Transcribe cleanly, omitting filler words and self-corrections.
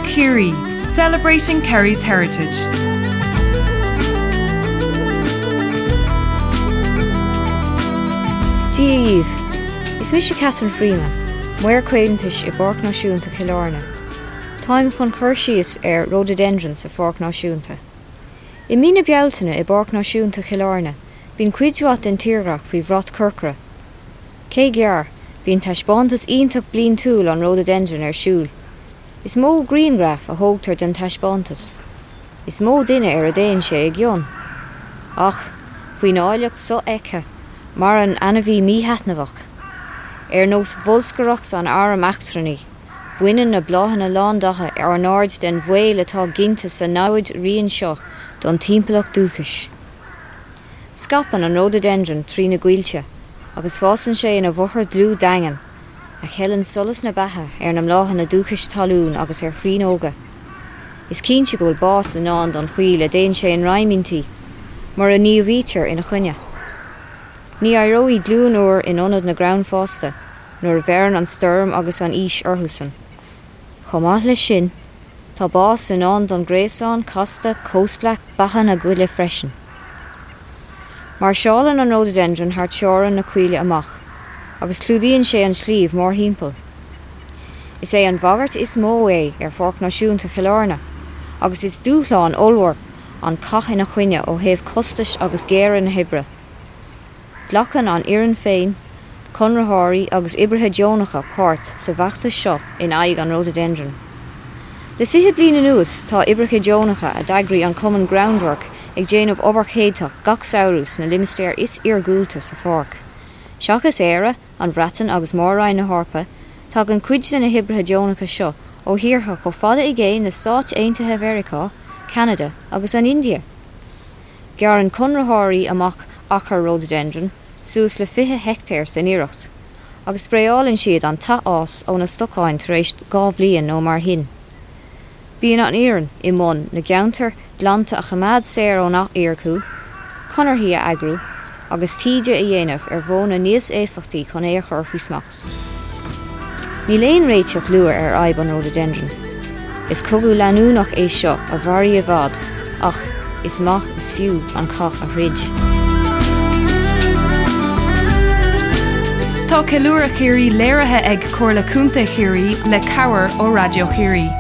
Kerry, celebrating Kerry's heritage. Díomh, is mis Catherine Freeman, muir cuidantais I Bárc Náisiúnta Killarney. Táim chun chuir síos rhododendron sa Bhórc Náisiúnta. I mína bealtaine I Bárc Náisiúnta Killarney, bín cuidúat den tíreach faoi bhrot curcra. Cé gear, bín taisbántas ionach blian túil an rhododendron siúl. Is mó greengraf a thógtar den taisbántas. Is mó duine a déan sé ag gion. Ach, faoin áileacht so eice, mar an anabhí mítheatnamhach. Nós bhulscarachs an áram achtraní, buinean na bláhanna lándatha an áard den bhfuil atá ginnta sa náid rion seo don timpeallach dúchais. Scapan an rhododendron trí na ghuilte, agus fásan sé in a bhuthar dlú daingan, a cheann solas na batha na mláhanna dúchais talún agus chrín óga. Is cínse go bhfuil bás an ná don chuil a déan sé an raimintí, mar a níomhítear ina chuine. Ní airóí glúnúir in onad na ground fásta, nuair bhearn an sturm agus an ís orthusan. Chomát le sin, tá bás in an don gréasán casta cósplach bacha na ghuile freisin. Mar seálan an rhododendron thar teoran na cuile amach, agus clúdaíonn sé an slíomh mór hímpel. Is é an bhagart is mó é Bhórc Náisiúnta Killarney, agus is dúchláin olmhar an cach ina chuine ó thaobh costais agus géire na hibre. Glachan an iarn féin, conratháirí agus ibrithe deonacha páirt sa bheachtas seo in aghaidh an rhododendron. Le 20 bliana nuas tá ibrithe deonacha a d'eagraí an common groundwork ag déanamh obair gach saoirús na limistéir is iargúilta sa Bhórc. Seachas éire an bhreatan agus mórráin na hárpa, tá an cuid na hibrithe deonacha seo ó thíortha go fada I gcéin na Stáit Aontaithe Mheiriceá, Canada agus an India. Gear an conratháirí amach achar rhododendron, suas le 20 hectéir san iirecht, agus spréálann siad an ás ó na stocáin tar éis 2 bhliain nó mar hin. Bíonn an iarn I mbun na geantar glanta a chamád séir ó nach iarcú, conarthaí a agrú, agus tíide a dhéanamh bhóna níos éifachtaí chun é a chur faoi smacht. Ní léon réiteach luair aibh an rhododendron. Is cogadh leanúnach é seo a bharí a bhad, ach is maith is fiú an cach a thrid. Tá Ceiliúradh Chearry léirithe ag Comhairle Cúnta Chearry le cabhair ó Radio Chearry.